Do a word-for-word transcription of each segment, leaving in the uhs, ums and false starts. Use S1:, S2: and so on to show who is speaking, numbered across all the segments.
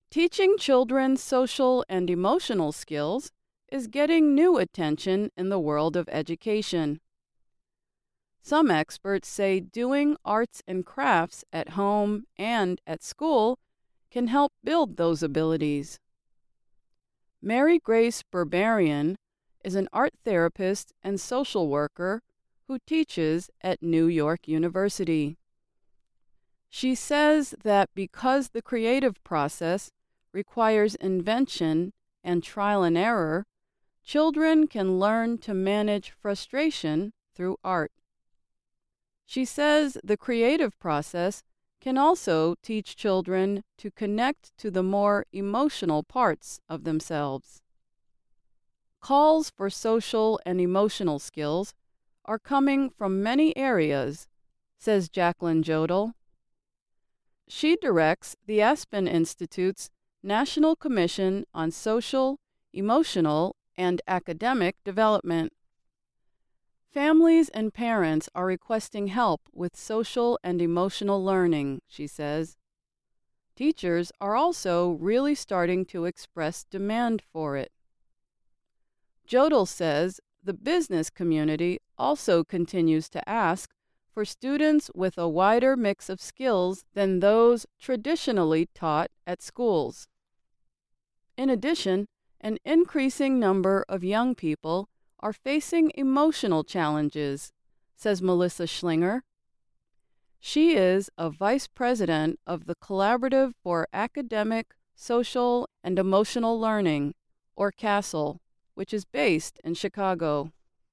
S1: Teaching children social and emotional skills is getting new attention in the world of education. Some experts say doing arts and crafts at home and at school can help build those abilities. Mary Grace Berberian is an art therapist and social worker who teaches at New York University. She says that because the creative process requires invention and trial and error, children can learn to manage frustration through art. She says the creative process can also teach children to connect to the more emotional parts of themselves. Calls for social and emotional skills are coming from many areas, says Jacqueline Jodl. She directs the Aspen Institute's National Commission on Social, Emotional, and Academic Development. Families and parents are requesting help with social and emotional learning, she says. Teachers are also really starting to express demand for it. Jodl says the business community also continues to ask for students with a wider mix of skills than those traditionally taught at schools. In addition, an increasing number of young people are facing emotional challenges, says Melissa Schlinger. She is a vice president of the Collaborative for Academic, Social, and Emotional Learning, or CASEL, which is based in Chicago.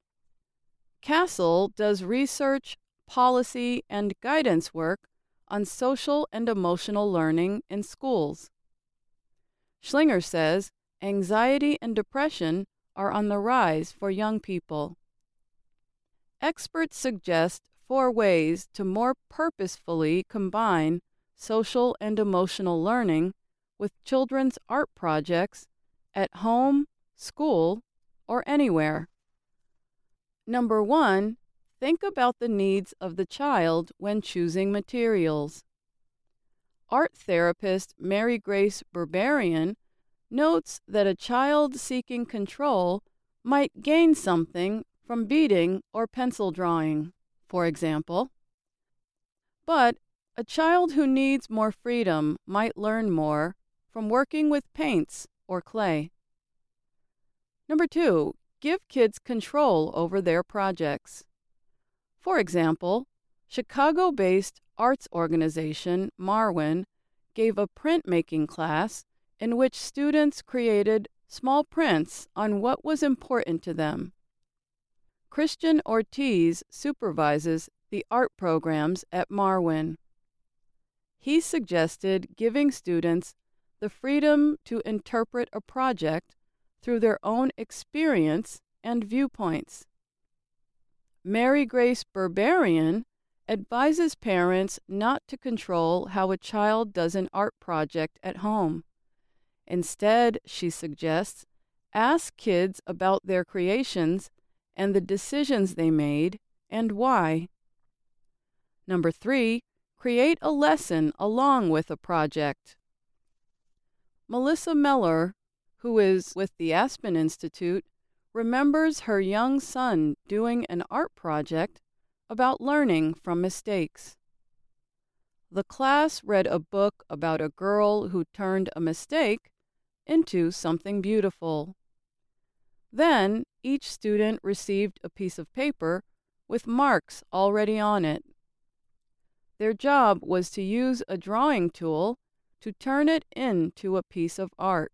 S1: CASEL does research, policy, and guidance work on social and emotional learning in schools. Schlinger says anxiety and depression are on the rise for young people. Experts suggest four ways to more purposefully combine social and emotional learning with children's art projects at home, school, or anywhere. Number one, think about the needs of the child when choosing materials. Art therapist Mary Grace Berberian notes that a child seeking control might gain something from beading or pencil drawing, for example. But a child who needs more freedom might learn more from working with paints or clay. Number two, give kids control over their projects. For example, Chicago-based arts organization Marwin gave a printmaking class in which students created small prints on what was important to them. Christian Ortiz supervises the art programs at Marwin. He suggested giving students the freedom to interpret a project through their own experience and viewpoints. Mary Grace Berberian advises parents not to control how a child does an art project at home. Instead, she suggests, ask kids about their creations and the decisions they made and why. Number three, create a lesson along with a project. Melissa Meller, who is with the Aspen Institute, remembers her young son doing an art project about learning from mistakes. The class read a book about a girl who turned a mistake into something beautiful. Then each student received a piece of paper with marks already on it. Their job was to use a drawing tool to turn it into a piece of art.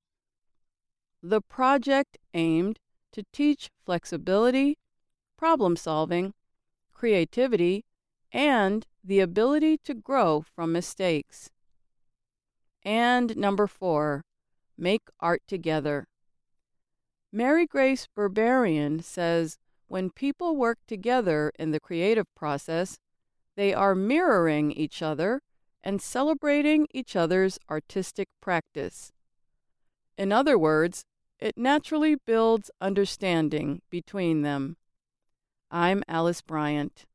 S1: The project aimed to teach flexibility, problem solving, creativity, and the ability to grow from mistakes. And number four, make art together. Mary Grace Berberian says when people work together in the creative process, they are mirroring each other and celebrating each other's artistic practice. In other words, it naturally builds understanding between them. I'm Alice Bryant.